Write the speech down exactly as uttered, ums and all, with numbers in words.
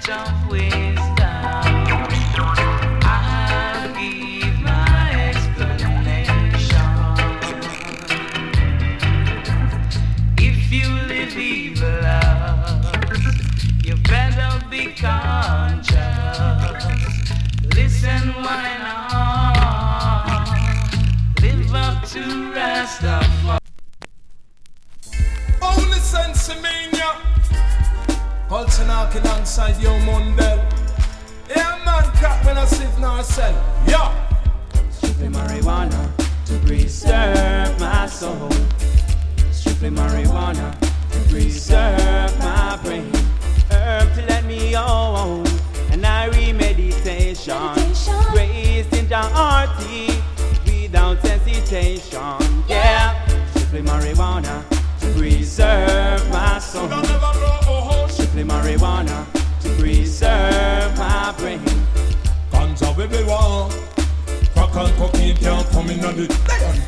of wisdom. I'll give my explanation. If you live evil, you better be conscious. Listen, why not? Live up to Rastafari. Only sense in me. Culture knocking alongside your Mundell. Yeah, man, cat when I sit now, sell. Yeah. Strictly marijuana to preserve my soul. Strictly marijuana to preserve my brain. Herb to let me own. And I read meditation. meditation. Raised in the hearty without hesitation. Yeah. Strictly marijuana to preserve my soul. Strictly marijuana to preserve my brain. Guns are where we want. Crack and cocaine can't come in on it.